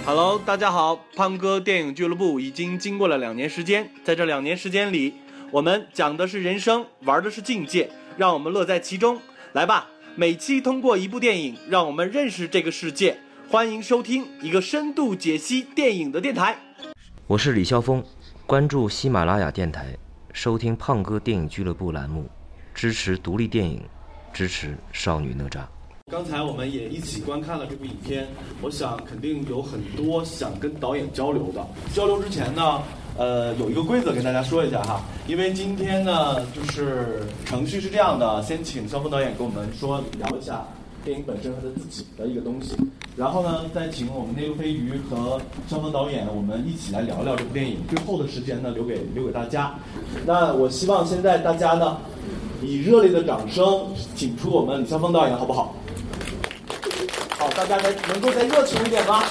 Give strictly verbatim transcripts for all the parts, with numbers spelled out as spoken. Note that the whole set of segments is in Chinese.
Hello， 大家好，胖哥电影俱乐部已经经过了两年时间，在这两年时间里，我们讲的是人生，玩的是境界，让我们乐在其中。来吧，每期通过一部电影，让我们认识这个世界。欢迎收听一个深度解析电影的电台。 我是李霄峰，关注喜马拉雅电台，收听胖哥电影俱乐部栏目，支持独立电影，支持少女哪吒。 刚才我们也一起观看了这部影片，我想肯定有很多想跟导演交流的。交流之前呢，呃，有一个规则跟大家说一下哈，因为今天呢，就是程序是这样的，先请肖峰导演跟我们说聊一下电影本身和他自己的一个东西，然后呢，再请我们内陆飞鱼和肖峰导演，我们一起来聊聊这部电影。最后的时间呢，留给留给大家。那我希望现在大家呢，以热烈的掌声请出我们李肖峰导演，好不好？好，大家再能够再热情一点吗？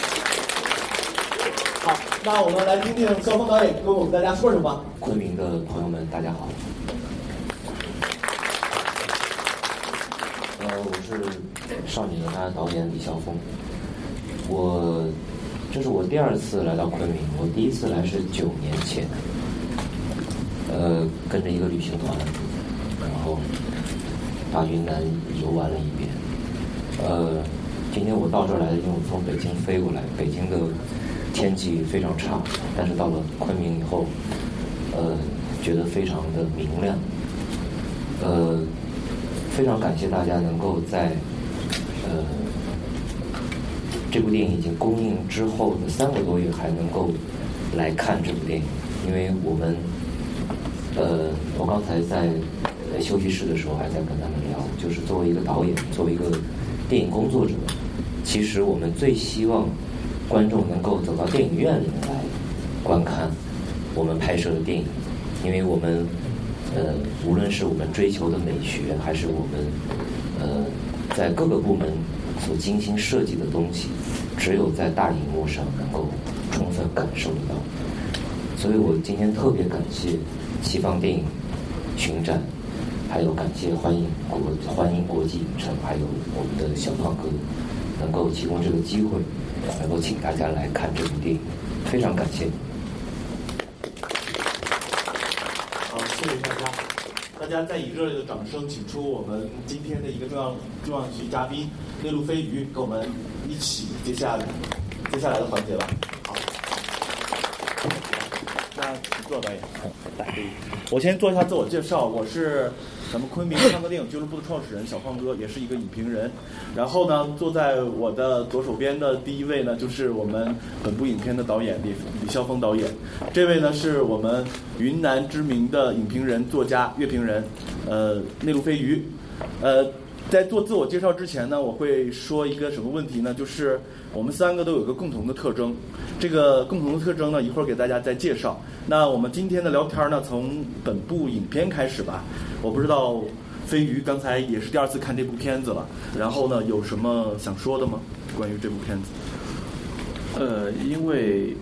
好，那我们来听听肖峰导演跟我们大家说什么。 昆明的朋友们，大家好。呃，我是少女哪吒导演李霄峰。我这是我第二次来到昆明，我第一次来是九年前，呃，跟着一个旅行团，然后把云南游玩了一遍。呃，今天我到这儿来，因为我从北京飞过来，北京的天气非常差，但是到了昆明以后，呃，觉得非常的明亮。呃，非常感谢大家能够在呃这部电影已经公映之后的三个多月还能够来看这部电影，因为我们呃，我刚才在休息室的时候还在跟他们聊，就是作为一个导演，作为一个电影工作者，其实我们最希望观众能够走到电影院里面来观看我们拍摄的电影，因为我们呃无论是我们追求的美学，还是我们呃在各个部门所精心设计的东西，只有在大荧幕上能够充分感受得到。所以我今天特别感谢西方电影巡展，还有感谢欢迎国欢迎国际影城，还有我们的小胖哥，能够提供这个机会，能够请大家来看这部电影，非常感谢。 好，谢谢大家。大家再以热烈的掌声，请出我们今天的一个重要重要级嘉宾内陆飞鱼，跟我们一起接下来接下来的环节吧。好，那请坐，导演。来，我先做一下自我介绍，我是咱们昆明胖哥电影俱乐部的创始人小胖哥，也是一个影评人。然后呢，坐在我的左手边的第一位呢，就是我们本部影片的导演李李霄峰导演。这位呢，是我们云南知名的影评人、作家、乐评人，呃，内陆飞鱼。呃，在做自我介绍之前呢，我会说一个什么问题呢？就是我们三个都有一个共同的特征，这个共同的特征呢，一会儿给大家再介绍。那我们今天的聊天呢，从本部影片开始吧。我不知道飞鱼刚才也是第二次看这部片子了，然后呢，有什么想说的吗？关于这部片子？ 呃，因为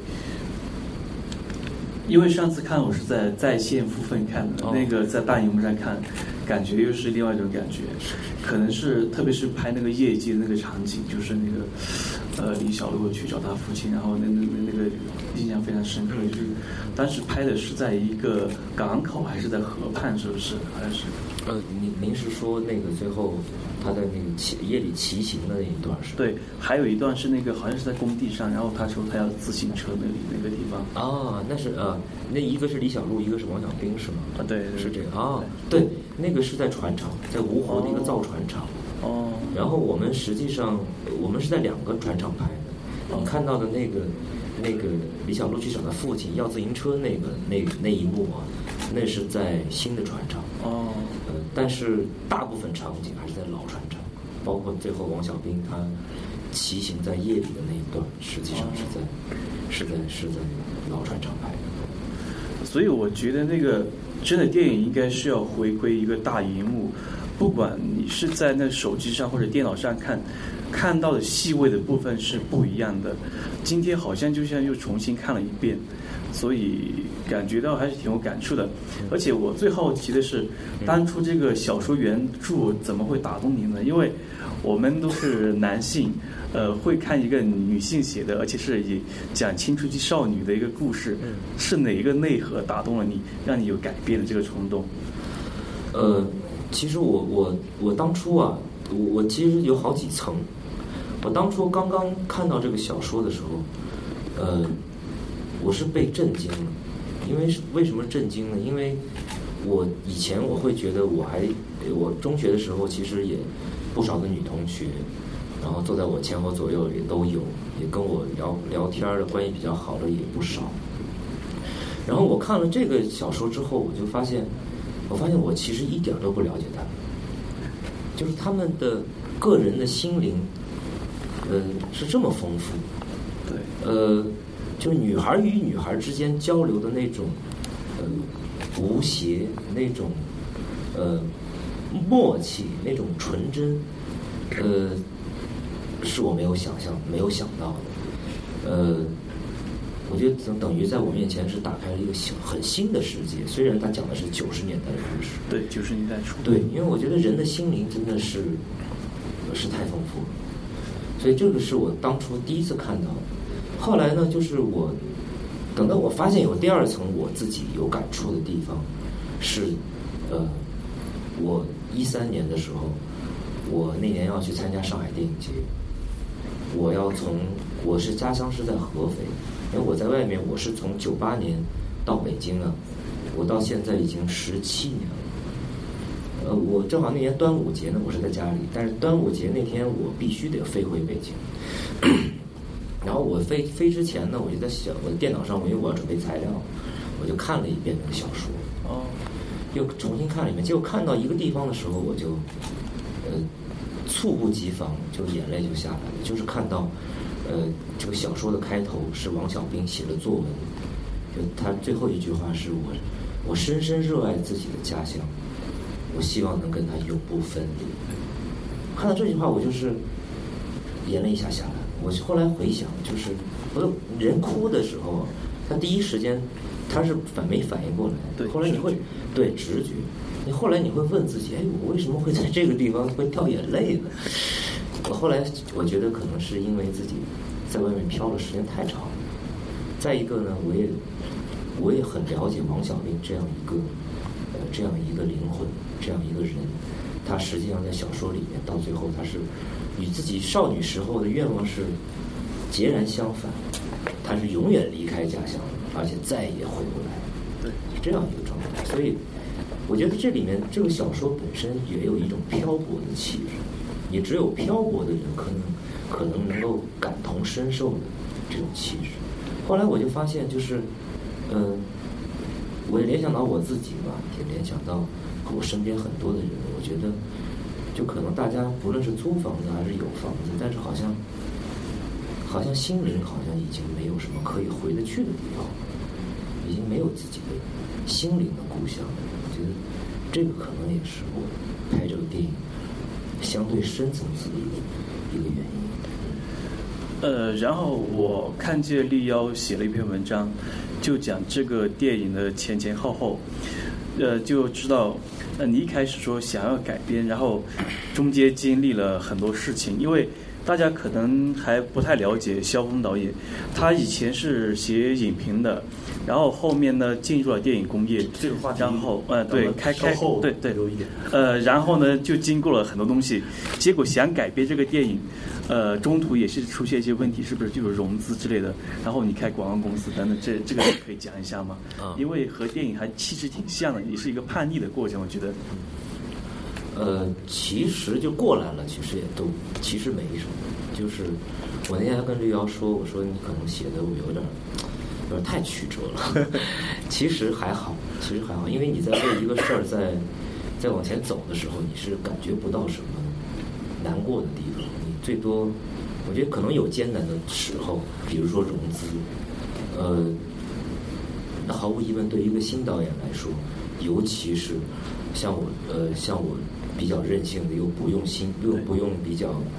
因为上次看我是在在线付费看的，哦、那个在大荧幕上看，感觉又是另外一种感觉。可能是特别是拍那个夜机的那个场景，就是那个呃李小璐去找他父亲，然后那那那那个印象非常深刻，就是当时拍的是在一个港口还是在河畔，是不是？好像是。 呃，您您是说那个最后他在那个骑夜里骑行的那一段是？ 对，还有一段是那个好像是在工地上，然后他说他要自行车那里那个地方。 啊，那是呃，那一个是李小璐，一个是王小兵是吗？ 啊，对，对是这个啊，对，那个是在船厂，在芜湖的一个造船厂。 哦。 然后我们实际上我们是在两个船厂拍的，你看到的那个那个李小璐去找他父亲要自行车那个那那一幕啊，那是在新的船厂。 哦。 呃，但是大部分场景还是在老船厂，包括最后王小兵他骑行在夜里的那一段，实际上是在、哦、是在是在老船厂拍的。 所以我觉得那个真的电影应该是要回归一个大荧幕，不管你是在那手机上或者电脑上看， 看到的细微的部分是不一样的。今天好像就像又重新看了一遍，所以感觉到还是挺有感触的。而且我最好奇的是，当初这个小说原著怎么会打动您呢？因为我们都是男性，呃，会看一个女性写的，而且是以讲青春期少女的一个故事，是哪一个内核打动了你，让你有改变的这个冲动？ 呃，其实我我我当初啊，我我其实有好几层。我当初刚刚看到这个小说的时候，呃，我是被震惊了。因为为什么震惊呢？因为我以前我会觉得我还我中学的时候其实也不少的女同学，然后坐在我前后左右也都有，也跟我聊聊天的关系比较好的也不少。然后我看了这个小说之后，我就发现，我发现我其实一点都不了解他们，就是他们的个人的心灵，呃，是这么丰富。 对， 呃，就是女孩与女孩之间交流的那种，呃，无邪，那种，呃，默契，那种纯真，呃，是我没有想象、没有想到的。呃，我觉得等等于在我面前是打开了一个新很新的世界。虽然他讲的是九十年代的故事， 对，九十年代初， 对，因为我觉得人的心灵真的是是太丰富了，所以这个是我当初第一次看到的。后来呢，就是我等到我发现有第二层我自己有感触的地方，是呃，我一三年的时候，我那年要去参加上海电影节，我要从我是家乡是在合肥，因为我在外面我是从九八年到北京啊，我到现在已经十七年了。呃，我正好那年端午节呢，我是在家里，但是端午节那天我必须得飞回北京。然后我飞飞之前呢，我就在想，我的电脑上，因为我要准备材料，我就看了一遍那个小说， 哦， 又重新看了一遍。结果看到一个地方的时候，我就呃猝不及防，就眼泪就下来了。就是看到呃这个小说的开头是王小兵写的作文，就他最后一句话是我我深深热爱自己的家乡，我希望能跟他永不分离。看到这句话，我就是眼泪一下下来。我后来回想，就是我人哭的时候，他第一时间他是反没反应过来， 对， 后来你会对直觉，你后来你会问自己，哎，我为什么会在这个地方会掉眼泪呢？我后来我觉得可能是因为自己在外面飘的时间太长了，再一个呢，我也我也很了解王小兵这样一个呃这样一个灵魂，这样一个人，他实际上在小说里面到最后他是与自己少女时候的愿望是截然相反，他是永远离开家乡，而且再也回不来， 对， 是这样一个状态。所以我觉得这里面这个小说本身也有一种漂泊的气质，也只有漂泊的人可能可能能够感同身受的这种气质。后来我就发现，就是嗯、呃，我也联想到我自己吧，也联想到我身边很多的人，我觉得就可能大家不论是租房子还是有房子，但是好像好像心灵好像已经没有什么可以回得去的地方，已经没有自己的心灵的故乡。我觉得这个可能也是我拍这个电影相对深层次的一个一个原因。 呃，然后我看见立腰写了一篇文章，就讲这个电影的前前后后，呃，就知道，呃，你一开始说想要改编，然后中间经历了很多事情，因为大家可能还不太了解萧峰导演，他以前是写影评的，然后后面呢进入了电影工业， 这个话题， 然后呃对开开对对留一点， 呃然后呢就经过了很多东西，结果想改编这个电影，呃中途也是出现一些问题，是不是就有融资之类的？然后你开广告公司等等，这这个可以讲一下吗？ 啊， 因为和电影还气质挺像的，也是一个叛逆的过程，我觉得。 呃，其实就过来了，其实也都其实没什么。就是我那天还跟绿瑶说，我说你可能写的我有点有点太曲折了。其实还好，其实还好，因为你在为一个事儿在在往前走的时候，你是感觉不到什么难过的地方。你最多，我觉得可能有艰难的时候，比如说融资，呃，那毫无疑问，对于一个新导演来说，尤其是像我呃像我比较任性的，又不用心又不用比较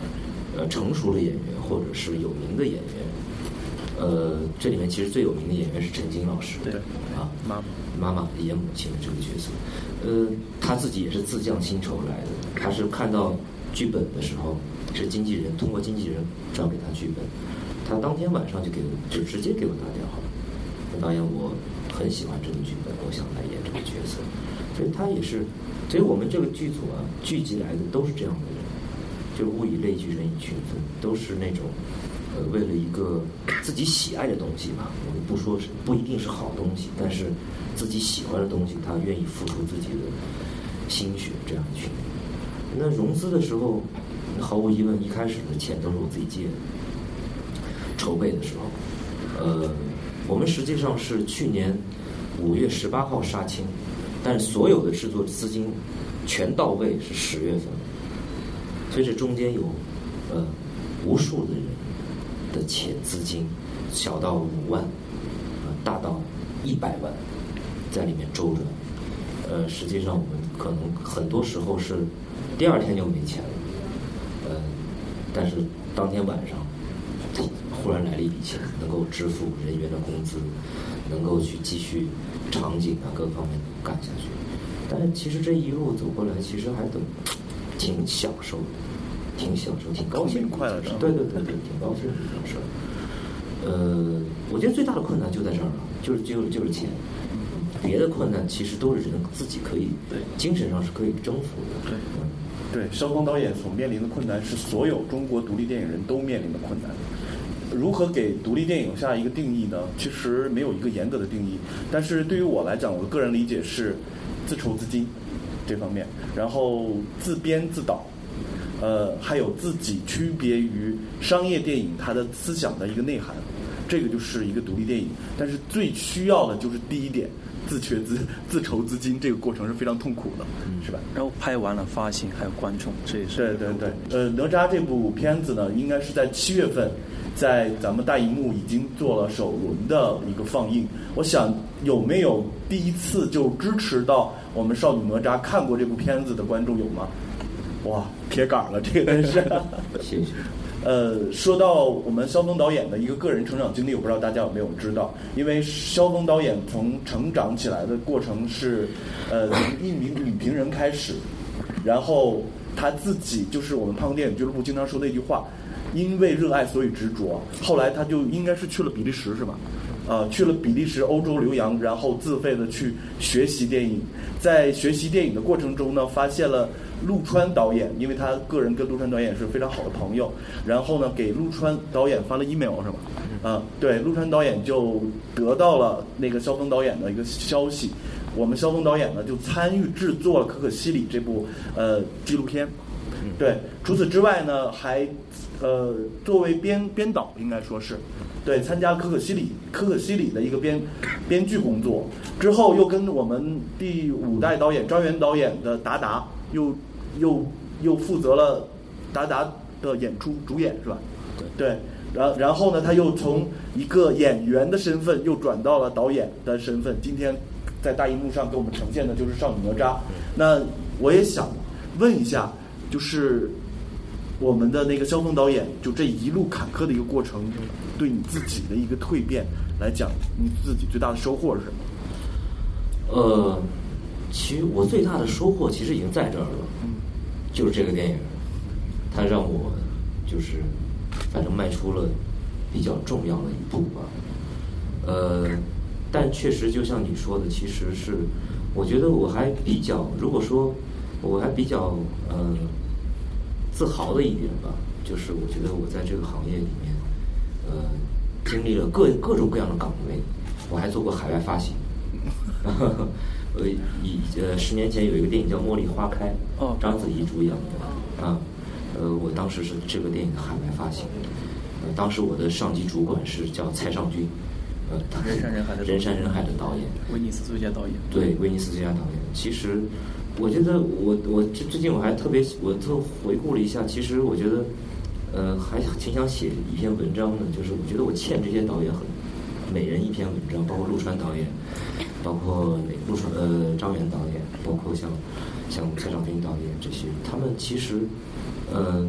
呃成熟的演员或者是有名的演员。呃，这里面其实最有名的演员是陈晶老师， 对啊， 妈妈妈妈演母亲的这个角色，呃，他自己也是自降薪酬来的，他是看到剧本的时候，是经纪人通过经纪人转给他剧本，他当天晚上就给我就直接给我打电话，说导演我很喜欢这个剧本，我想来演这个角色，所以他也是，所以我们这个剧组啊聚集来的都是这样的人，就物以类聚，人以群分，都是那种。呃，为了一个自己喜爱的东西吧，我们不说是不一定是好东西，但是自己喜欢的东西，他愿意付出自己的心血，这样一群人。那融资的时候，毫无疑问，一开始的钱都是我自己借的。筹备的时候，呃，我们实际上是去年五月十八号杀青，但是所有的制作资金全到位是十月份，所以这中间有呃无数的人的钱资金，小到五万，呃，大到一百万，在里面周转。呃，实际上我们可能很多时候是第二天就没钱了，呃，但是当天晚上忽然来了一笔钱，能够支付人员的工资，能够去继续场景啊各方面干下去。但是其实这一路走过来，其实还都挺享受的。挺享受，挺高兴， 快乐的。 对对对对，挺高兴的一件事。呃，我觉得最大的困难就在这儿了，就是就是就是钱。别的困难其实都是人自己可以， 对， 精神上是可以征服的。 对， 嗯， 对，肖峰导演所面临的困难是所有中国独立电影人都面临的困难。如何给独立电影下一个定义呢？其实没有一个严格的定义，但是对于我来讲，我的个人理解是自筹资金这方面，然后自编自导。呃，还有自己区别于商业电影它的思想的一个内涵，这个就是一个独立电影。但是最需要的就是第一点，自缺资、自筹资金，这个过程是非常痛苦的，嗯、是吧？ 然后拍完了发行，还有观众，这也是对对对。呃，哪吒这部片子呢，应该是在七月份，在咱们大荧幕已经做了首轮的一个放映。我想有没有第一次就支持到我们少女哪吒看过这部片子的观众有吗？哇，铁杆了，这个真是。 谢谢。 呃，说到我们肖峰导演的一个个人成长经历，我不知道大家有没有知道，因为肖峰导演从成长起来的过程是，呃，从一名影评人开始，然后他自己就是我们胖电影俱乐部经常说的一句话，因为热爱所以执着。后来他就应该是去了比利时是吧？呃，去了比利时、欧洲留洋，然后自费的去学习电影。在学习电影的过程中呢，发现了陆川导演，因为他个人跟陆川导演是非常好的朋友，然后呢给陆川导演发了 email 是吧？啊、呃，对，陆川导演就得到了那个肖峰导演的一个消息，我们肖峰导演呢就参与制作了《可可西里》这部呃纪录片。对，除此之外呢，还呃作为编编导应该说是。对，参加可可西里可可西里的一个编编剧工作，之后又跟我们第五代导演张元导演的达达又又又负责了达达的演出主演是吧？对，然然后呢，他又从一个演员的身份又转到了导演的身份，今天在大荧幕上给我们呈现的就是少女哪吒。那我也想问一下，就是我们的那个肖峰导演，就这一路坎坷的一个过程，对你自己的一个蜕变来讲，你自己最大的收获是什么？ 呃，其实我最大的收获其实已经在这儿了，嗯，就是这个电影，它让我就是反正迈出了比较重要的一步吧。呃，但确实就像你说的，其实是我觉得我还比较，如果说我还比较呃。自豪的一点吧，就是我觉得我在这个行业里面，呃，经历了各各种各样的岗位，我还做过海外发行。呃，以呃十年前有一个电影叫《茉莉花开》，哦，章子怡主演的啊，呃，我当时是这个电影的海外发行，呃，当时我的上级主管是叫蔡尚君，呃，他是人山人海的人山人海的导演， 威尼斯最佳导演， 对，威尼斯最佳导演，其实。我觉得我我最最近我还特别我都回顾了一下，其实我觉得，呃，还挺想写一篇文章的，就是我觉得我欠这些导演很每人一篇文章，包括陆川导演，包括那陆川呃张元导演，包括像像蔡尚君导演这些，他们其实呃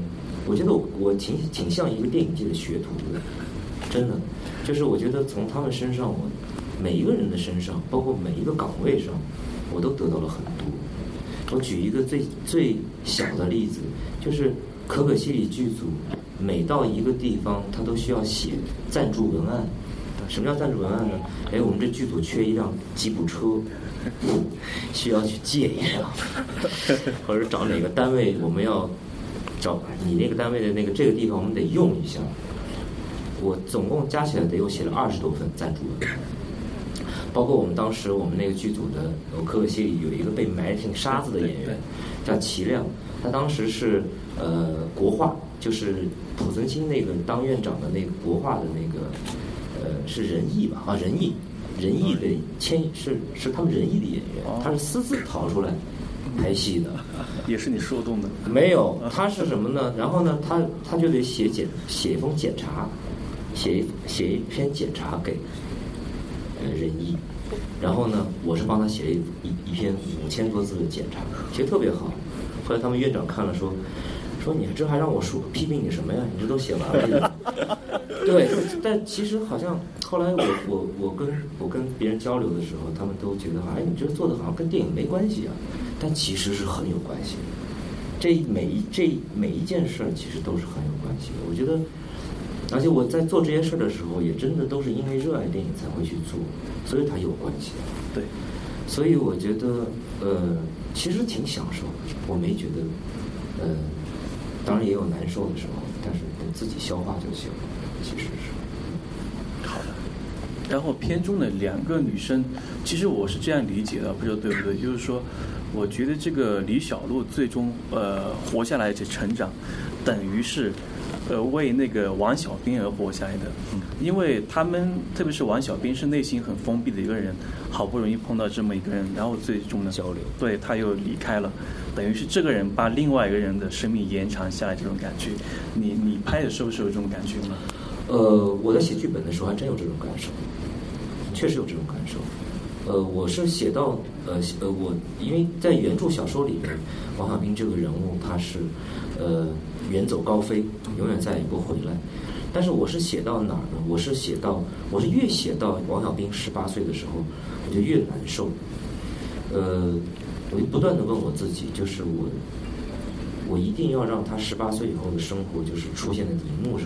我觉得我我挺挺像一个电影界的学徒的，真的，就是我觉得从他们身上，我每一个人的身上，包括每一个岗位上，我都得到了很多。我举一个最最小的例子，就是可可西里剧组每到一个地方，他都需要写赞助文案。什么叫赞助文案呢？哎，我们这剧组缺一辆吉普车，需要去借一辆，或者找哪个单位，我们要找你那个单位的那个这个地方，我们得用一下。我总共加起来得有写了二十多份赞助文案。包括我们当时我们那个剧组的可可西里有一个被埋进沙子的演员叫齐亮，他当时是呃国画，就是濮存昕那个当院长的那个国画的那个呃是仁义吧啊仁义仁义的签是是他们仁义的演员，他是私自逃出来拍戏的， 也是你说动的？ 没有，他是什么呢？然后呢，他他就得写检写一封检查，写一写一篇检查给。呃，仁义，然后呢，我是帮他写了一一一篇五千多字的检查，写得特别好。后来他们院长看了说，说你这还让我说批评你什么呀？你这都写完了。对，但其实好像后来我我我跟我跟别人交流的时候，他们都觉得哎，你这做的好像跟电影没关系啊，但其实是很有关系的。这每一这每一件事其实都是很有关系的。我觉得。而且我在做这些事的时候，也真的都是因为热爱电影才会去做，所以它有关系。 对， 所以我觉得，呃，其实挺享受的。我没觉得，呃，当然也有难受的时候，但是等自己消化就行了。其实是好的。然后片中的两个女生，其实我是这样理解的，不知道对不对？就是说，我觉得这个李小璐最终呃活下来且成长，等于是。呃，为那个王小兵而活下来的，嗯，因为他们特别是王小兵是内心很封闭的一个人，好不容易碰到这么一个人，然后最终呢， 交流， 对他又离开了，等于是这个人把另外一个人的生命延长下来，这种感觉，你你拍的时候是有这种感觉吗？ 呃，我在写剧本的时候还真有这种感受，确实有这种感受。呃，我是写到呃呃，我因为在原著小说里面，王小兵这个人物他是呃远走高飞，永远再也不回来。但是我是写到哪儿呢？我是写到我是越写到王小兵十八岁的时候，我就越难受。呃，我就不断的问我自己，就是我我一定要让他十八岁以后的生活就是出现在荧幕上。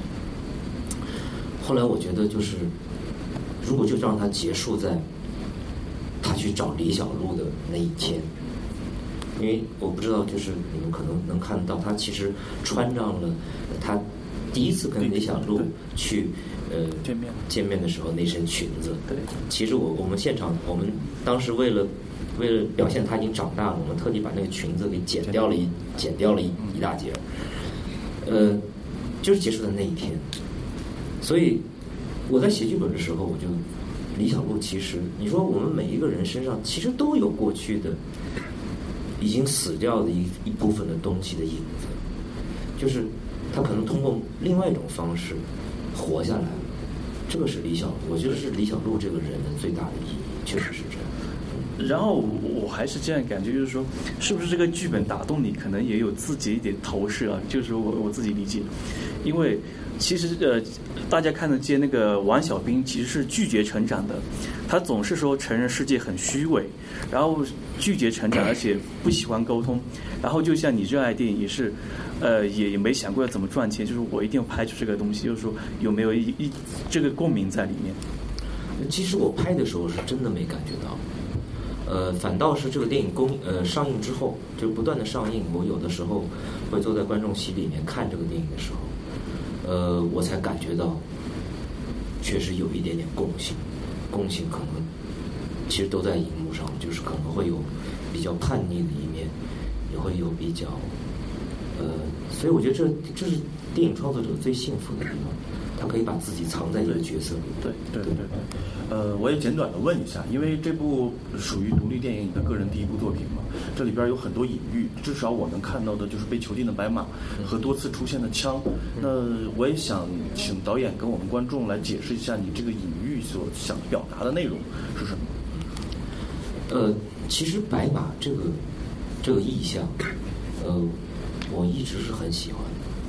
后来我觉得就是，如果就让他结束在。他去找李小璐的那一天，因为我不知道，就是你们可能能看到，他其实穿上了他第一次跟李小璐去呃见面见面的时候那身裙子。 对， 其实我我们现场，我们当时为了为了表现他已经长大了，我们特地把那个裙子给剪掉了一剪掉了一一大截，呃，就是结束在那一天。所以我在写剧本的时候，我就。李小璐其实，你说我们每一个人身上其实都有过去的已经死掉的一一部分的东西的影子，就是他可能通过另外一种方式活下来了。这个是李小璐，我觉得是李小璐这个人的最大的意义，确实是这样。 然后我还是这样感觉，就是说，是不是这个剧本打动你，可能也有自己一点投射啊？就是我我自己理解，因为其实呃，大家看得见那个王小兵其实是拒绝成长的，他总是说成人世界很虚伪，然后拒绝成长，而且不喜欢沟通，然后就像你热爱电影也是，呃，也也没想过要怎么赚钱，就是我一定要拍出这个东西，就是说有没有一一这个共鸣在里面？ 其实我拍的时候是真的没感觉到。呃，反倒是这个电影公呃上映之后，就不断的上映，我有的时候会坐在观众席里面看这个电影的时候，呃，我才感觉到，确实有一点点共性，共性可能其实都在荧幕上，就是可能会有比较叛逆的一面，也会有比较，呃，所以我觉得这这是电影创作者最幸福的地方。他可以把自己藏在一个角色里。 对对对对。 呃，我也简短的问一下，因为这部属于独立电影你的个人第一部作品嘛，这里边有很多隐喻，至少我能看到的就是被囚禁的白马和多次出现的枪。那我也想请导演跟我们观众来解释一下，你这个隐喻所想表达的内容是什么？ 呃，其实白马这个这个意象，呃，我一直是很喜欢的。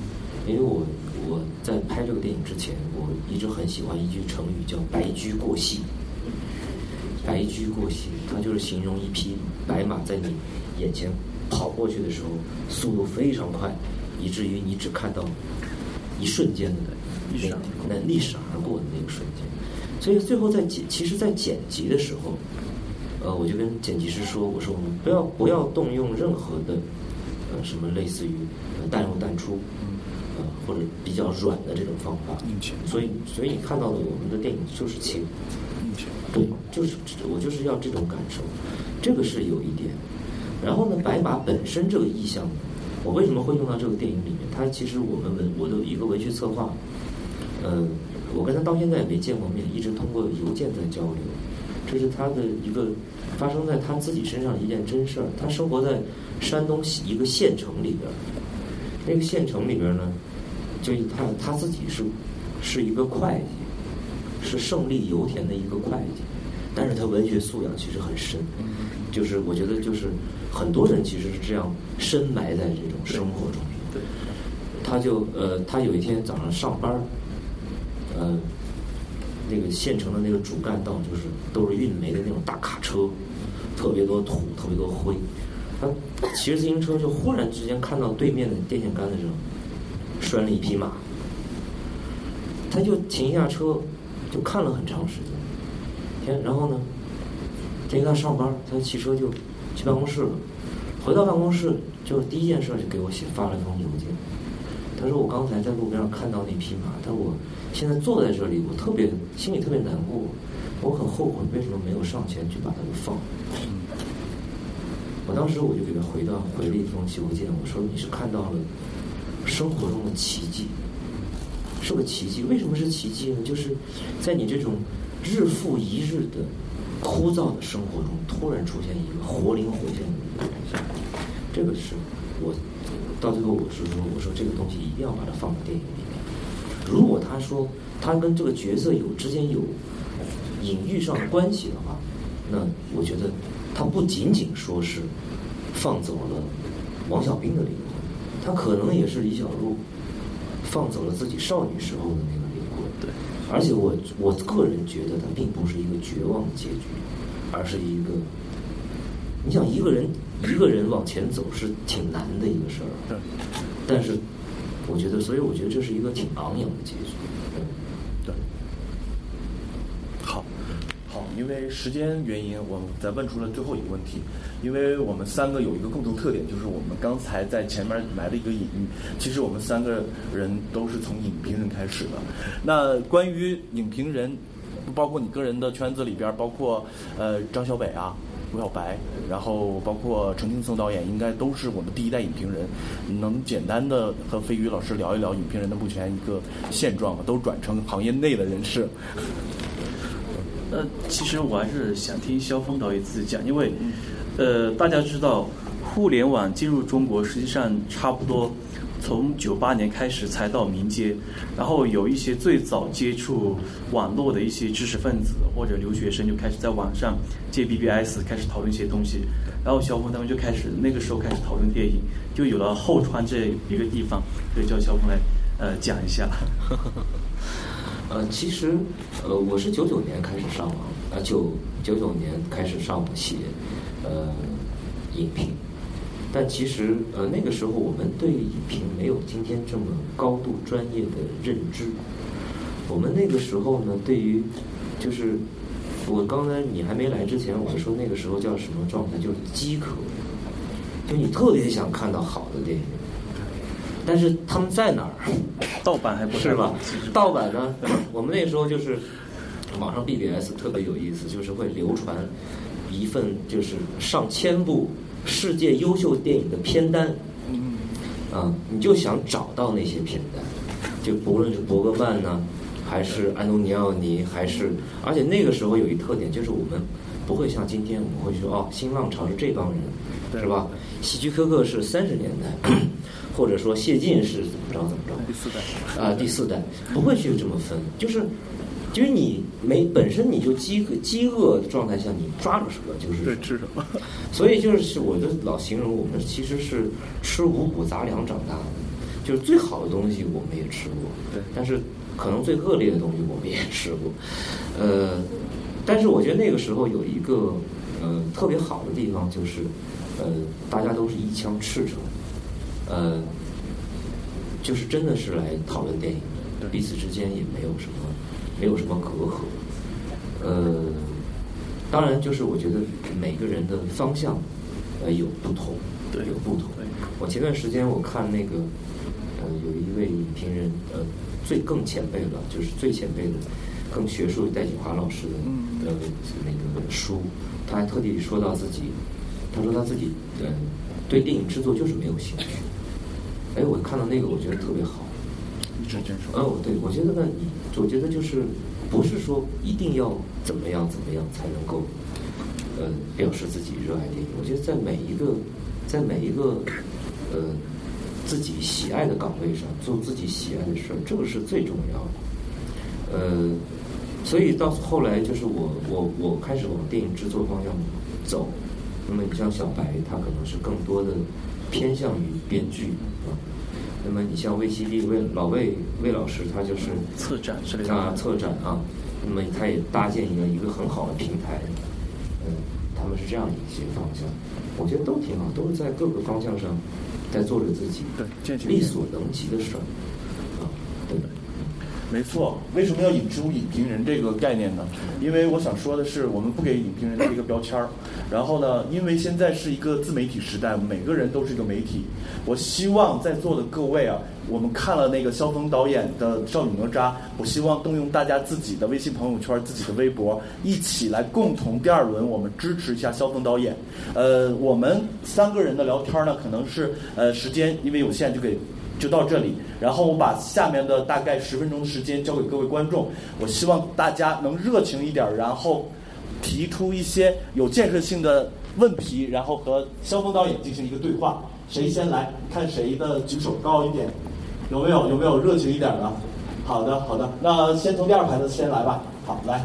因为我我在拍这个电影之前，我一直很喜欢一句成语叫“白驹过隙”。白驹过隙，它就是形容一匹白马在你眼前跑过去的时候，速度非常快，以至于你只看到一瞬间的那那历史而过的那个瞬间。所以最后在剪，其实在剪辑的时候，呃，我就跟剪辑师说，我说我们不要不要动用任何的呃什么类似于呃淡入淡出，呃或者比较软的这种方法。所以所以你看到的我们的电影就是轻。对，就是我就是要这种感受，这个是有一点。然后呢，白马本身这个意象，我为什么会用到这个电影里面？它其实我们文我的一个文学策划，呃，我跟他到现在也没见过面，一直通过邮件在交流。这是他的一个发生在他自己身上的一件真事儿。他生活在山东一个县城里边，那个县城里边呢，就他他自己是是一个会计。是胜利油田的一个会计，但是他文学素养其实很深，就是我觉得就是很多人其实是这样深埋在这种生活中。对，他就呃，他有一天早上上班，呃，那个县城的那个主干道就是都是运煤的那种大卡车，特别多土，特别多灰。他骑着自行车就忽然之间看到对面的电线杆子上拴了一匹马，他就停下车。就看了很长时间，天，然后呢，天一他上班，他骑车就去办公室了。回到办公室，就第一件事就给我写发了一封邮件。他说我刚才在路边上看到那匹马，但我现在坐在这里，我特别心里特别难过，我很后悔为什么没有上前去把它给放。我当时我就给他回到回了一封邮件，我说你是看到了生活中的奇迹。是个奇迹，为什么是奇迹呢？就是在你这种日复一日的枯燥的生活中，突然出现一个活灵活现的一个东西。这个是我到最后我是说，我说这个东西一定要把它放到电影里面。如果他说他跟这个角色有之间有隐喻上的关系的话，那我觉得他不仅仅说是放走了王小兵的灵魂，他可能也是李小璐放走了自己少女时候的那个灵魂。对，而且我我个人觉得它并不是一个绝望的结局，而是一个，你想一个人一个人往前走是挺难的一个事儿。对，但是我觉得，所以我觉得这是一个挺昂扬的结局。 对，好，好，因为时间原因，我们再问出了最后一个问题。因为我们三个有一个共同特点，就是我们刚才在前面埋了一个隐喻。其实我们三个人都是从影评人开始的。那关于影评人，包括你个人的圈子里边，包括呃张小北啊、吴小白，然后包括陈庆松导演，应该都是我们第一代影评人。能简单的和飞宇老师聊一聊影评人的目前一个现状吗？都转成行业内的人士。 呃，其实我还是想听肖峰导演自己讲，因为，呃，大家知道，互联网进入中国，实际上差不多从九八年开始才到民间，然后有一些最早接触网络的一些知识分子或者留学生就开始在网上借 B B S 开始讨论一些东西，然后肖峰他们就开始那个时候开始讨论电影，就有了后川这一个地方，可以叫肖峰来呃讲一下。 呃，其实，呃，我是九九年开始上网，啊、呃，九九九年开始上网写，呃，影评，但其实，呃，那个时候我们对影评没有今天这么高度专业的认知。我们那个时候呢，对于，就是我刚才你还没来之前，我说那个时候叫什么状态，就是饥渴，就你特别想看到好的电影。但是他们在哪儿？ 盗版还不是吧？盗版呢？我们那时候就是网上 B B S 特别有意思，就是会流传一份就是上千部世界优秀电影的片单。啊，你就想找到那些片单，就不论是伯格曼呢，还是安东尼奥尼，还是而且那个时候有一特点，就是我们不会像今天我们会说哦，新浪潮是这帮人，是吧？希区柯克是三十年代。或者说谢晋是怎么着怎么着， 第四代啊、呃，第四代不会去这么分，就是就是你没本身你就饥饿饥饿的状态下，你抓住什么就是对吃什么， 所以就是我就老形容我们其实是吃五谷杂粮长大的， 就是最好的东西我们也吃过， 对， 但是可能最恶劣的东西我们也吃过，呃，但是我觉得那个时候有一个呃特别好的地方就是，呃，大家都是一腔赤诚，呃，就是真的是来讨论电影，彼此之间也没有什么没有什么隔阂，呃，当然就是我觉得每个人的方向呃有不同， 对， 有不同。我前段时间我看那个呃有一位影评人呃最更前辈了，就是最前辈的更学术戴锦华老师的呃那个书，他还特地说到自己，他说他自己呃对电影制作就是没有兴趣。哎，我看到那个我觉得特别好。 一直坚守。 哦，对，我觉得呢，你我觉得就是不是说一定要怎么样怎么样才能够呃表示自己热爱电影。我觉得在每一个在每一个呃自己喜爱的岗位上做自己喜爱的事儿，这个是最重要的。呃，所以到后来就是我我我开始往电影制作方向走。那么你像小白，他可能是更多的偏向于编剧啊。那么你像魏西地魏老魏魏老师，他就是策展之类的啊，策展啊。那么他也搭建一个一个很好的平台，嗯，他们是这样一些方向，我觉得都挺好，都是在各个方向上在做着自己力所能及的事儿啊，对。 没错，为什么要引出影评人这个概念呢？因为我想说的是，我们不给影评人这个标签儿。然后呢，因为现在是一个自媒体时代，每个人都是一个媒体。我希望在座的各位啊，我们看了那个萧峰导演的《少女哪吒》，我希望动用大家自己的微信朋友圈、自己的微博，一起来共同第二轮，我们支持一下萧峰导演。呃，我们三个人的聊天呢，可能是呃时间因为有限，就给。就到这里，然后我把下面的大概十分钟的时间交给各位观众。我希望大家能热情一点，然后提出一些有建设性的问题，然后和萧峰导演进行一个对话。谁先来？看谁的举手高一点，有没有？有没有热情一点的？好的，好的，那先从第二排的先来吧。好，来。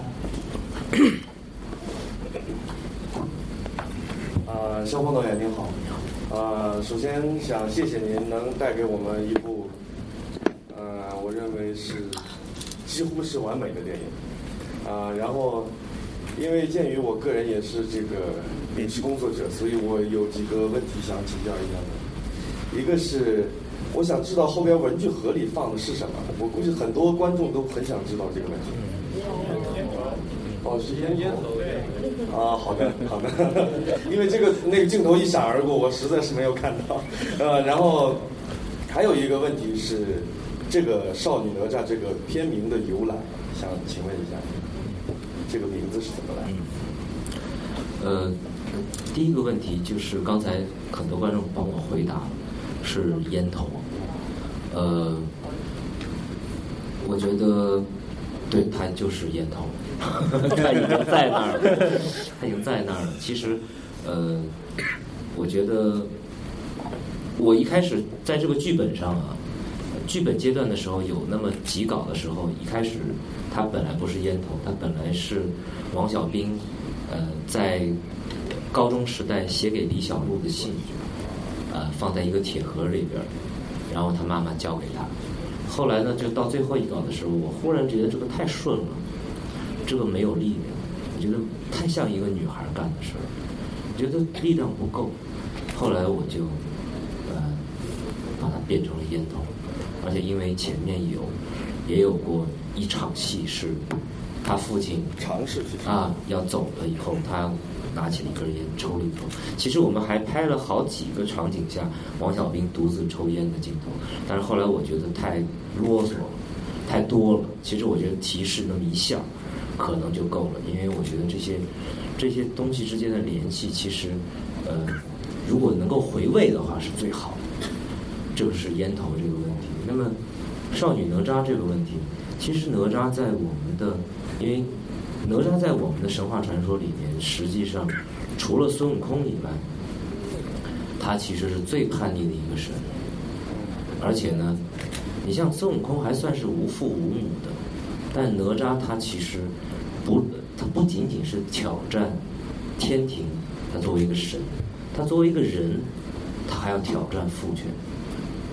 呃，萧峰导演您好。呃，首先想谢谢您能带给我们一部，呃，我认为是几乎是完美的电影。啊、呃，然后，因为鉴于我个人也是这个编辑工作者，所以我有几个问题想请教一下您。一个是，我想知道后边文具盒里放的是什么？我估计很多观众都很想知道这个问题。哦，是烟烟头。啊，好的，好的，因为这个那个镜头一闪而过，我实在是没有看到。呃，然后还有一个问题是，这个《少女哪吒》这个片名的由来，想请问一下，这个名字是怎么来的？呃，第一个问题就是刚才很多观众帮我回答，是烟头。呃，我觉得对，它就是烟头。他已经在那儿了，他已经在那儿了。其实，呃，我觉得我一开始在这个剧本上啊，剧本阶段的时候有那么几稿的时候，一开始它本来不是烟头，它本来是王小兵呃在高中时代写给李小璐的信，呃放在一个铁盒里边，然后他妈妈交给他。后来呢，就到最后一稿的时候，我忽然觉得这个太顺了。这个没有力量，我觉得太像一个女孩干的事儿，我觉得力量不够。后来我就呃把它变成了烟头，而且因为前面有也有过一场戏是他父亲尝试啊要走了以后，他拿起了一根烟抽了一口。其实我们还拍了好几个场景下王小兵独自抽烟的镜头，但是后来我觉得太啰嗦了，太多了。其实我觉得提示那么一下可能就够了，因为我觉得这些这些东西之间的联系，其实呃，如果能够回味的话是最好的。这个是烟头这个问题。那么少女哪吒这个问题，其实哪吒在我们的，因为哪吒在我们的神话传说里面，实际上除了孙悟空以外，他其实是最叛逆的一个神。而且呢，你像孙悟空还算是无父无母的，但哪吒他其实不，他不仅仅是挑战天庭，他作为一个神，他作为一个人，他还要挑战父权。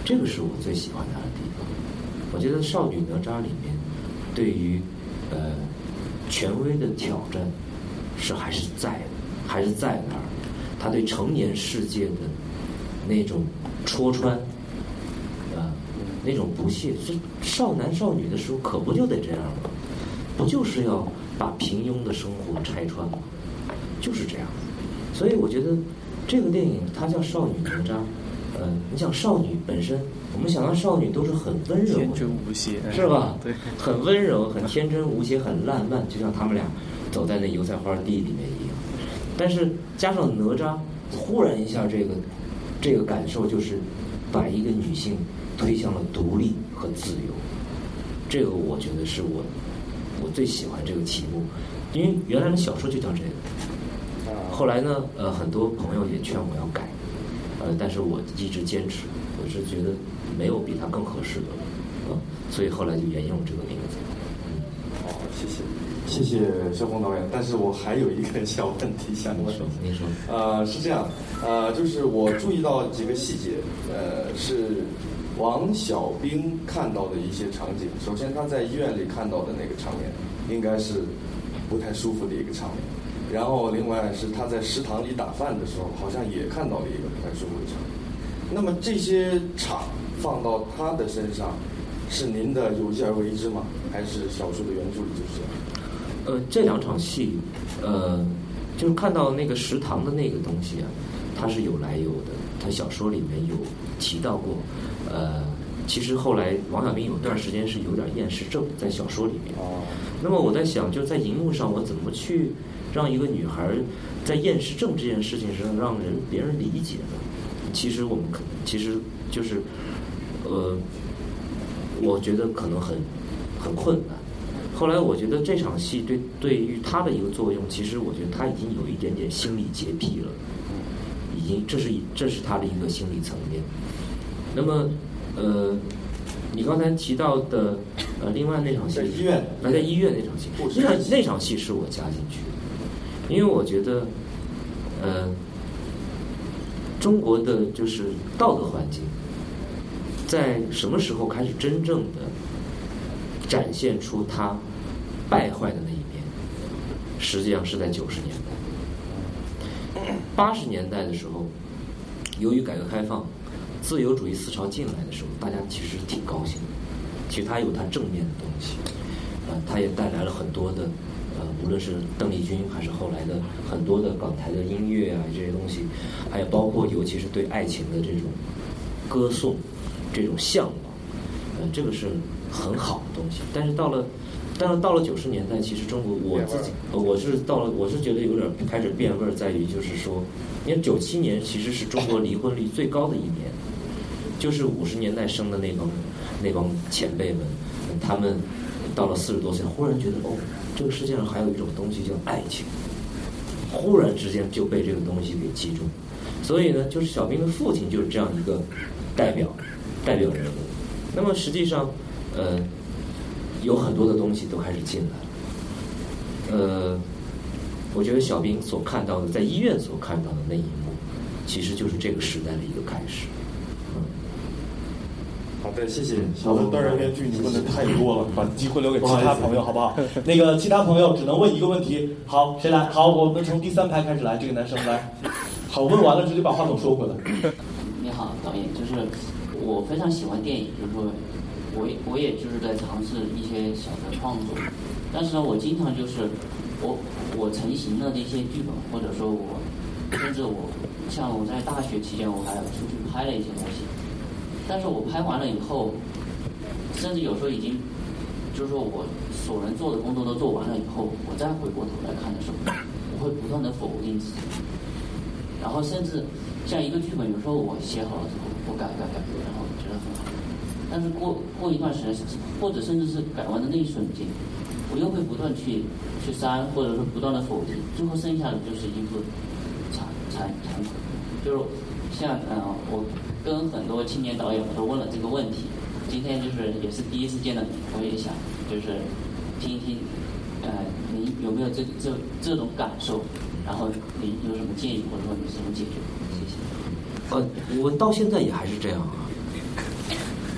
这个是我最喜欢他的地方。我觉得《少女哪吒》里面对于呃权威的挑战是还是在的，还是在那儿。他对成年世界的那种戳穿，啊、呃，那种不屑，这少男少女的时候可不就得这样吗？不就是要把平庸的生活拆穿吗？就是这样。所以我觉得这个电影它叫《少女哪吒》，呃，你想少女本身，我们想到少女都是很温柔的， 天真无邪， 是吧？ 对， 很温柔，很天真无邪，很烂漫，就像他们俩走在那油菜花地里面一样。但是加上哪吒，忽然一下这个这个感受就是把一个女性推向了独立和自由。这个我觉得是我我最喜欢这个题目，因为原来的小说就叫这个。后来呢，呃，很多朋友也劝我要改，呃，但是我一直坚持，我是觉得没有比它更合适的了，啊、呃，所以后来就沿用这个名字。 嗯，好，谢谢，谢谢肖峰导演。但是我还有一个小问题想问。 您说。 呃，是这样，呃，就是我注意到几个细节，呃，是王小兵看到的一些场景。首先，他在医院里看到的那个场面，应该是不太舒服的一个场面。然后，另外是他在食堂里打饭的时候，好像也看到了一个不太舒服的场面。那么这些场放到他的身上，是您的有意而为之吗？还是小说的原著里就是这样？ 呃，这两场戏，呃，就是看到那个食堂的那个东西啊，它是有来由的。他小说里面有提到过，呃，其实后来王小兵有段时间是有点厌食症，在小说里面。 哦。 那么我在想，就在荧幕上，我怎么去让一个女孩在厌食症这件事情上让人别人理解呢？其实我们可其实就是，呃，我觉得可能很很困难。后来我觉得这场戏对对于他的一个作用，其实我觉得他已经有一点点心理洁癖了，已经这是这是他的一个心理层面。那么呃，你刚才提到的呃，另外那场戏， 在医院， 那在医院那场戏，那场那场戏是我加进去的，因为我觉得呃，中国的就是道德环境在什么时候开始真正的展现出它败坏的那一面，实际上是在九十年代、八十年代的时候，由于改革开放，自由主义思潮进来的时候，大家其实挺高兴的。其实它有它正面的东西，呃，它也带来了很多的，呃，无论是邓丽君还是后来的很多的港台的音乐啊这些东西，还有包括尤其是对爱情的这种歌颂、这种向往，呃，这个是很好的东西。但是到了，但是到了九十年代，其实中国我自己，呃、我是到了，我是觉得有点开始变味儿，在于就是说，因为九七年其实是中国离婚率最高的一年，就是五十年代生的那帮那帮前辈们，他们到了四十多岁，忽然觉得哦，这个世界上还有一种东西叫爱情，忽然之间就被这个东西给击中。所以呢，就是小兵的父亲就是这样一个代表代表人物。那么实际上，呃，有很多的东西都开始进来了。呃，我觉得小兵所看到的，在医院所看到的那一幕，其实就是这个时代的一个开始。嗯。 好的，谢谢。 好的，当然编剧你问的太多了，把机会留给其他朋友好不好？那个其他朋友只能问一个问题。好，谁来？好，我们从第三排开始来，这个男生来。好，问完了直接把话筒收回来。 你好，导演，就是我非常喜欢电影，就是说我我也就是在尝试一些小的创作，但是呢，我经常就是我我成型了的一些剧本，或者说我甚至我像我在大学期间我还出去拍了一些东西，但是我拍完了以后，甚至有时候已经就是说我所能做的工作都做完了以后，我再回过头来看的时候，我会不断的否定自己。然后甚至像一个剧本，有时候我写好了之后，我改改改，然后觉得很好，但是过过一段时间，或者甚至是改完的那一瞬间，我又会不断去去删，或者说不断的否定，最后剩下的就是一部残残残酷。就是像呃，我跟很多青年导演我都问了这个问题，今天就是也是第一次见到你，我也想就是听一听，呃，你有没有这这这种感受？然后你有什么建议，或者说你怎么解决？谢谢。 呃，我到现在也还是这样啊，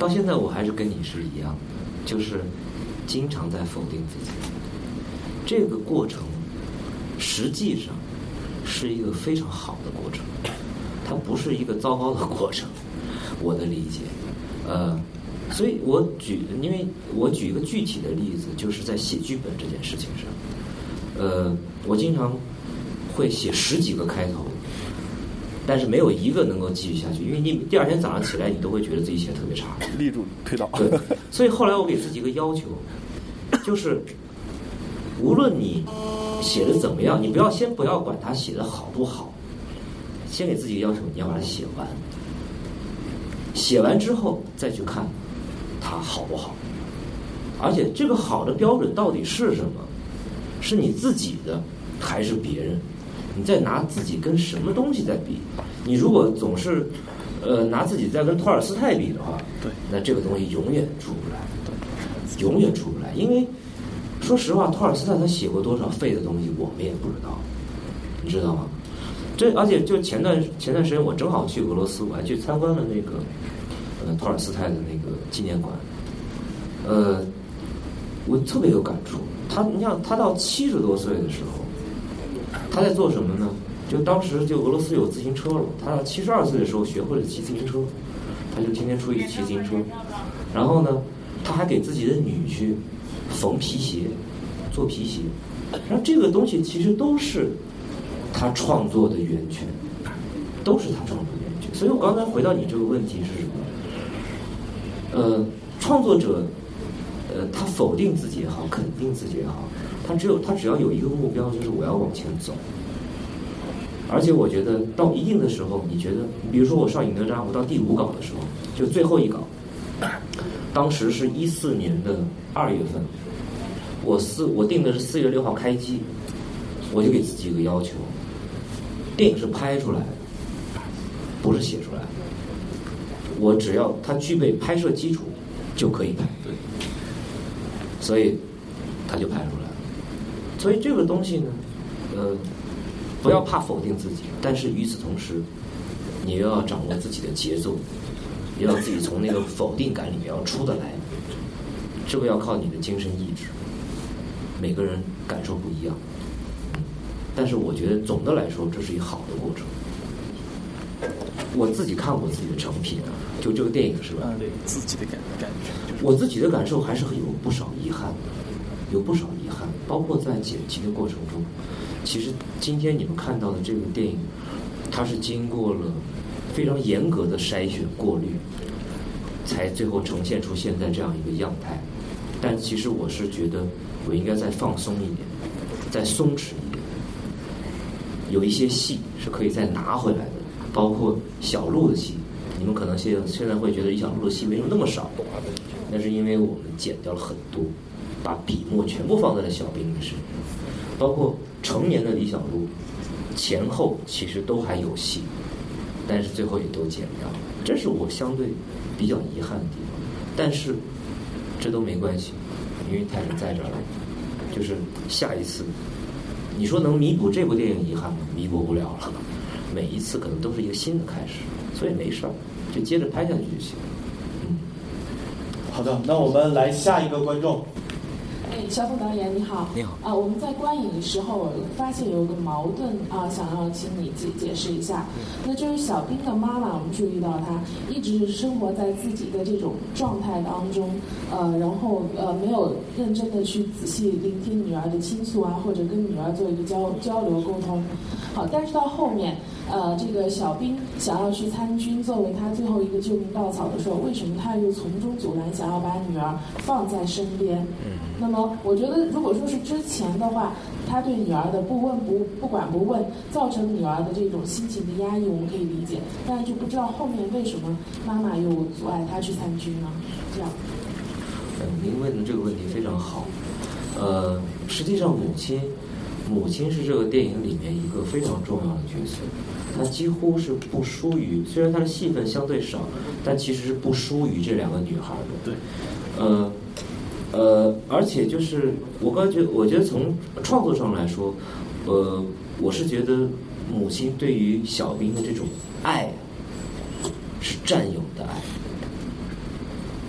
到现在我还是跟你是一样，就是经常在否定自己。这个过程实际上是一个非常好的过程，它不是一个糟糕的过程，我的理解。呃，所以我举，因为我举一个具体的例子，就是在写剧本这件事情上，呃，我经常会写十几个开头，但是没有一个能够继续下去，因为你第二天早上起来，你都会觉得自己写得特别差， 力主推倒。 对，所以后来我给自己一个要求，就是无论你写的怎么样，你不要先不要管它写的好不好，先给自己一个要求，你要把它写完。写完之后再去看它好不好，而且这个好的标准到底是什么？是你自己的还是别人？你在拿自己跟什么东西在比？你如果总是呃拿自己在跟托尔斯泰比的话， 对， 那这个东西永远出不来，对，永远出不来。因为说实话，托尔斯泰他写过多少废的东西，我们也不知道，你知道吗？这而且就前段前段时间我正好去俄罗斯，我还去参观了那个呃托尔斯泰的那个纪念馆，呃，我特别有感触。他你想他到七十多岁的时候，他在做什么呢？就当时就俄罗斯有自行车了，他到七十二岁的时候学会了骑自行车，他就天天出去骑自行车，然后呢，他还给自己的女婿缝皮鞋，做皮鞋，然后这个东西其实都是他创作的源泉，都是他创作的源泉。所以我刚才回到你这个问题是什么？呃，创作者，呃，他否定自己也好，肯定自己也好，他只有他只要有一个目标，就是我要往前走。而且我觉得到一定的时候，你觉得，比如说我上影德扎，我到第五稿的时候，就最后一稿，当时是一四年的二月份，我四我定的是四月六号开机，我就给自己一个要求，电影是拍出来的，不是写出来的。我只要它具备拍摄基础，就可以拍。所以，它就拍出来了。所以这个东西呢，呃，不要怕否定自己，但是与此同时，你又要掌握自己的节奏，也要自己从那个否定感里面要出得来。这个要靠你的精神意志。每个人感受不一样。但是我觉得总的来说，这是一个好的过程。我自己看过自己的成品啊，就这个电影是吧？ 对自己的感感觉， 我自己的感受还是有不少遗憾的，有不少遗憾，包括在剪辑的过程中。其实今天你们看到的这个电影，它是经过了非常严格的筛选过滤，才最后呈现出现在这样一个样态。但其实我是觉得我应该再放松一点，再松弛一点。有一些戏是可以再拿回来的，包括小鹿的戏。你们可能现在现在会觉得李小璐的戏为什么那么少？那是因为我们剪掉了很多，把笔墨全部放在了小兵的身上。包括成年的李小璐，前后其实都还有戏，但是最后也都剪掉了。这是我相对比较遗憾的地方。但是这都没关系，因为泰神在这儿了。就是下一次，你说能弥补这部电影遗憾吗？弥补不了了。每一次可能都是一个新的开始，所以没事儿，就接着拍下去就行。嗯， 好的，那我们来下一个观众。 哎，肖峰导演你好。 你好。 啊，我们在观影的时候发现有个矛盾啊，想要请你解解释一下。那就是小兵的妈妈，我们注意到她一直是生活在自己的这种状态当中，呃，然后呃没有认真的去仔细聆听女儿的倾诉啊，或者跟女儿做一个交交流沟通。好，但是到后面，呃，这个小兵想要去参军，作为他最后一个救命稻草的时候，为什么他又从中阻拦，想要把女儿放在身边？嗯。那么，我觉得如果说是之前的话，他对女儿的不问不不管不问，造成女儿的这种心情的压抑，我们可以理解。但是就不知道后面为什么妈妈又阻碍他去参军呢？这样。 嗯，您问的这个问题非常好。呃，实际上母亲。母亲是这个电影里面一个非常重要的角色，她几乎是不输于，虽然她的戏份相对少，但其实是不输于这两个女孩的。 对， 呃，呃，而且就是我刚才觉得，我觉得从创作上来说，呃，我是觉得母亲对于小兵的这种爱是占有的爱，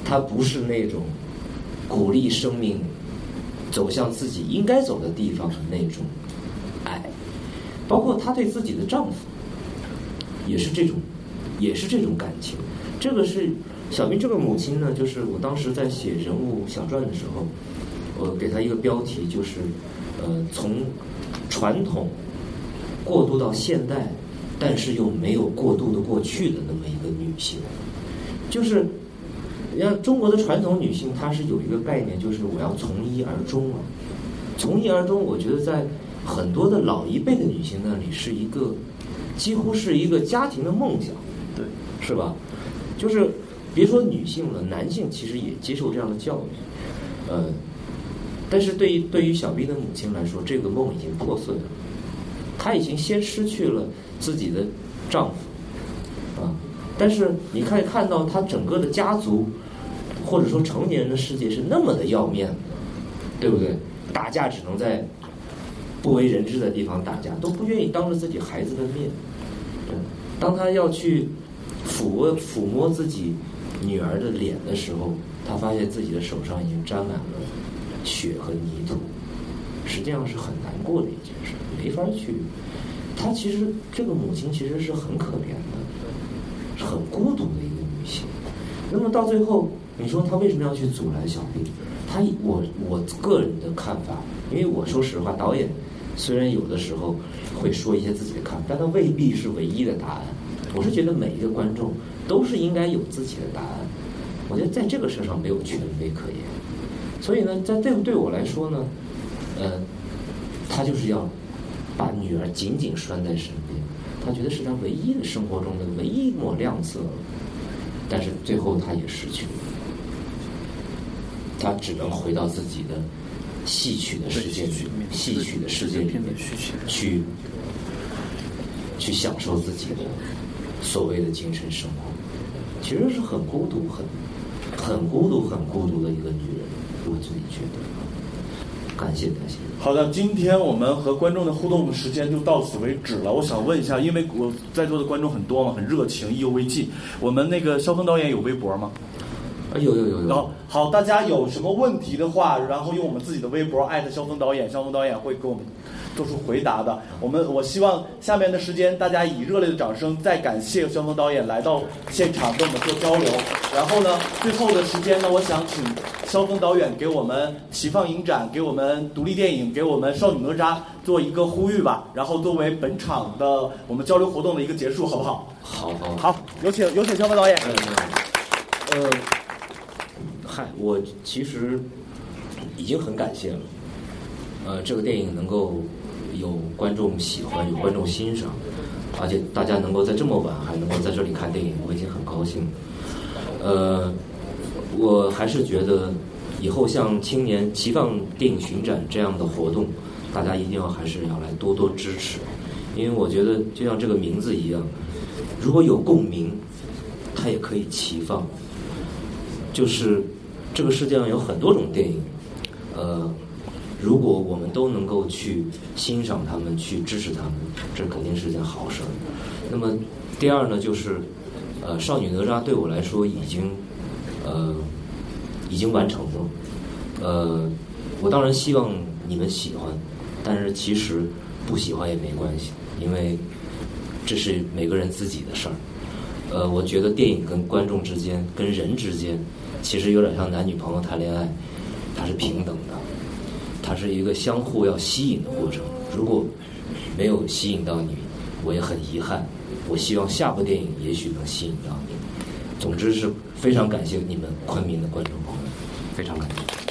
它不是那种鼓励生命走向自己应该走的地方的那种爱，包括她对自己的丈夫也是这种也是这种感情。这个是小斌这个母亲呢，就是我当时在写人物小传的时候，我给她一个标题，就是呃从传统过渡到现代，但是又没有过渡的过去的那么一个女性。就是你看中国的传统女性，她是有一个概念，就是我要从一而终啊。从一而终，我觉得在很多的老一辈的女性那里是一个几乎是一个家庭的梦想， 对， 是吧？就是别说女性了，男性其实也接受这样的教育，呃，但是对于对于小斌的母亲来说，这个梦已经破碎了。她已经先失去了自己的丈夫，啊，但是你可以看到她整个的家族，或者说成年人的世界是那么的要面子，对不对？打架只能在不为人知的地方打架，都不愿意当着自己孩子的面。对，当他要去抚摸抚摸自己女儿的脸的时候，他发现自己的手上已经沾满了血和泥土，实际上是很难过的一件事，没法去。她其实这个母亲其实是很可怜的，是很孤独的一个女性。那么到最后，你说她为什么要去阻拦小斌？她我我个人的看法，因为我说实话，导演虽然有的时候会说一些自己的看法，但他未必是唯一的答案。我是觉得每一个观众都是应该有自己的答案。我觉得在这个事上没有权威可言。所以呢，在对对我来说呢，呃，他就是要把女儿紧紧拴在身边，他觉得是他唯一的生活中的唯一一抹亮色，但是最后他也失去了，他只能回到自己的戏曲的世界里，戏曲的世界里面去去享受自己的所谓的精神生活，其实是很孤独、很很孤独、很孤独的一个女人，我自己觉得。感谢感谢。 好的，今天我们和观众的互动时间就到此为止了。我想问一下，因为我在座的观众很多嘛，很热情，意犹未尽。我们那个肖峰导演有微博吗？ 啊，有有有有。 好，好，大家有什么问题的话，然后用我们自己的微博艾特肖峰导演，肖峰导演会给我们做出回答的。我们我希望下面的时间，大家以热烈的掌声再感谢肖峰导演来到现场跟我们做交流。然后呢，最后的时间呢，我想请肖峰导演给我们齐放影展、给我们独立电影、给我们少女哪吒做一个呼吁吧。然后作为本场的我们交流活动的一个结束，好不好？ 好好好，有请有请肖峰导演。 嗯，呃。嗨，我其实已经很感谢了。呃，这个电影能够有观众喜欢，有观众欣赏，而且大家能够在这么晚还能够在这里看电影，我已经很高兴了。呃，我还是觉得以后像青年齐放电影巡展这样的活动，大家一定要还是要来多多支持，因为我觉得就像这个名字一样，如果有共鸣，它也可以齐放。就是这个世界上有很多种电影，呃，如果我们都能够去欣赏他们，去支持他们，这肯定是件好事儿。那么第二呢，就是呃，少女哪吒对我来说已经呃已经完成了。呃，我当然希望你们喜欢，但是其实不喜欢也没关系，因为这是每个人自己的事儿。呃，我觉得电影跟观众之间、跟人之间，其实有点像男女朋友谈恋爱，它是平等的，它是一个相互要吸引的过程。如果没有吸引到你，我也很遗憾。我希望下部电影也许能吸引到你。总之是非常感谢你们昆明的观众朋友们，非常感谢。